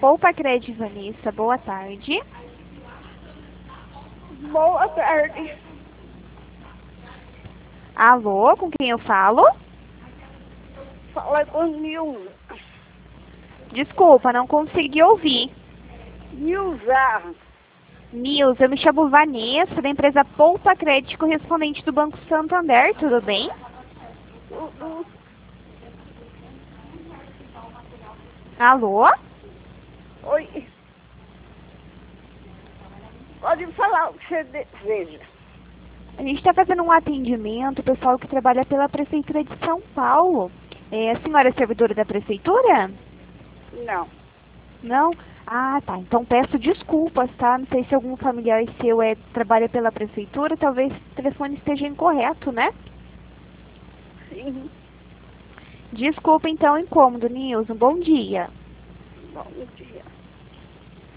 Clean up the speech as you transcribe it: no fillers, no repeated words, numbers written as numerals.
Poupa Crédito Vanessa, boa tarde. Boa tarde. Alô, com quem eu falo? Fala com Nilza. Desculpa, não consegui ouvir. Nilza. Nilza, eu me chamo Vanessa, da empresa Poupa Crédito, correspondente do Banco Santander, tudo bem? Tudo. Alô? Oi. Pode falar o que você deseja. A gente está fazendo um atendimento, pessoal que trabalha pela Prefeitura de São Paulo. A senhora é servidora da Prefeitura? Não. Não? Ah, tá. Então peço desculpas, tá? Não sei se algum familiar seu trabalha pela Prefeitura, talvez o telefone esteja incorreto, né? Sim. Desculpa então o incômodo, Nilson. Bom dia. Bom dia.